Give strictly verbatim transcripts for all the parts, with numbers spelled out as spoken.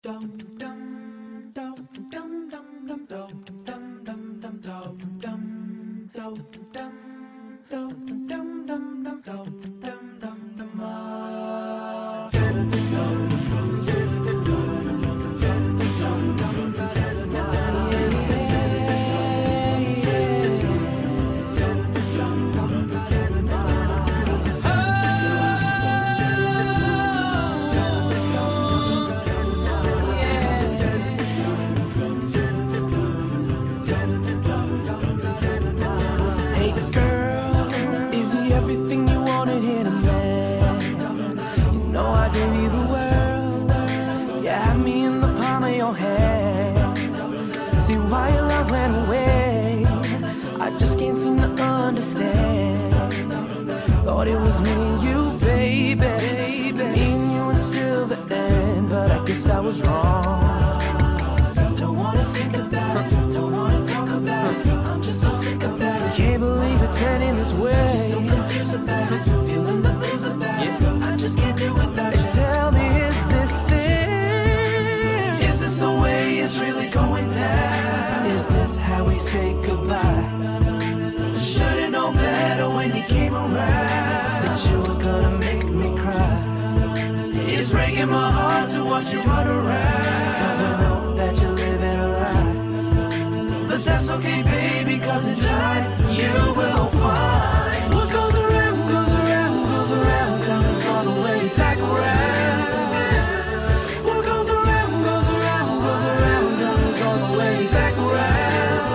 Everything you wanted in a man. You know I gave you the world. You had me in the palm of your hand. See why your love went away, I just can't seem to understand. Thought it was me and you, baby, me and you until the end. But I guess I was wrong. Don't wanna think about it, don't wanna talk about it. I'm just so sick about it. Can't believe it's ending this way. Just so confused about it, feeling the blues about it. I just can't do without you. Tell me, is this fair? Is this the way it's really going down? Is this how we say goodbye? Should've known better when you came around, that you were gonna make me cry. It's breaking my heart to watch you run around, 'cause I know that you're living a lie. But that's okay, baby, 'cause in time you will find what goes around, goes around, goes around, comes all the way back around. What goes around, goes around, goes around, comes all the way back around.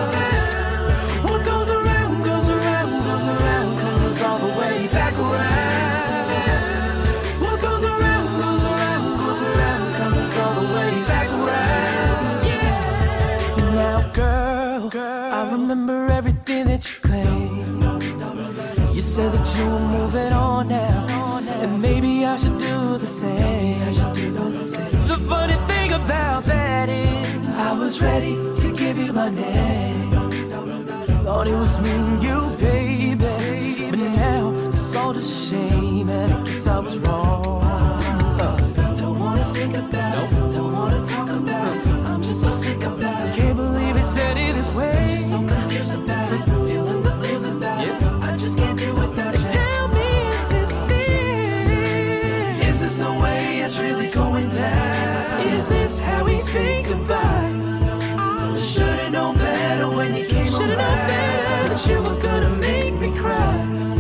What goes around, goes around, goes around, comes all the way back around. What goes around, goes around, goes around, comes all the way back around. Yeah. Now, girl, girl, I remember everything that you claimed. You said that you were moving on now, and maybe I should do the same. I should do the same. The funny thing about that is, I was ready to give you my name. Thought it was me and you, baby, but now it's all a shame, and I guess I was wrong. Uh, don't wanna think about it, don't wanna talk about it. I'm just so sick about it. Can't believe it's ended this way. Just so confused about it, feeling the blues about it. I just can't do without it. Tell me, is this fair? Is this the way it's really going down? Is this how we say goodbye? Should've known better when you came around, that you were gonna make me cry.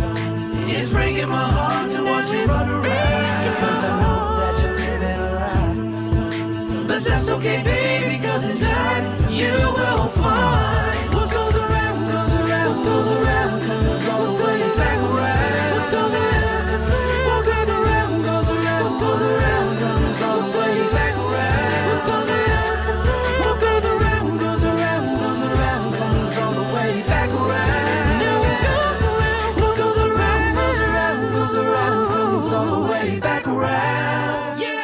It's breaking my heart to watch you run around, 'cause I know that you're living a lie. But that's okay, baby, 'cause in time you will find what goes around, goes around, goes around, comes all the way back around. What goes around, what goes around, goes around, goes around, comes all the way back around. What goes around, what goes around, goes around, goes around, comes all the way back around. Now it goes around, what goes around, goes around, goes around, comes all the way back around. Yeah.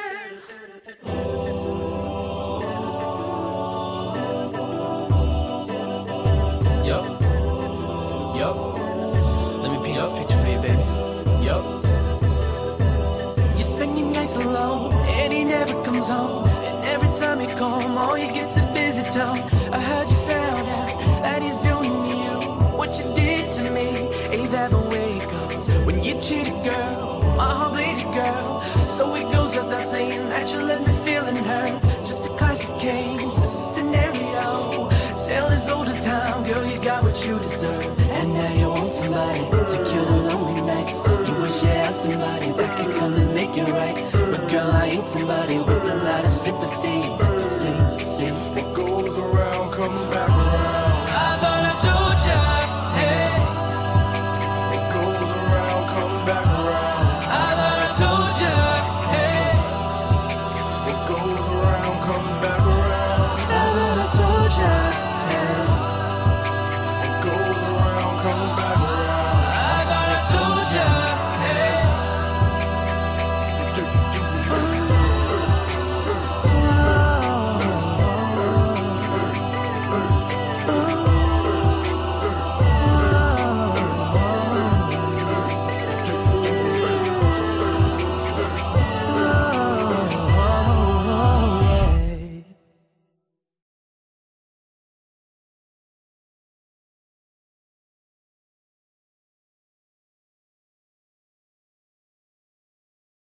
Yup, yup. Let me paint this picture for you, baby. Yup. You spend your nights alone, and he never comes home. And every time you come, all you get's a busy tone. I heard you found out that he's doing to you what you did to me. Ain't that the way it goes when you cheat a girl? My heart bleeding, girl. So it goes without saying that you left me feeling hurt. Just a classic case, this is a scenario. Tale as old as time, girl, you got what you deserve. And now you want somebody to kill the lonely nights. You wish you had somebody that could come and make it right. But girl, I ain't somebody with a lot of sympathy. See, see, What goes around comes back around.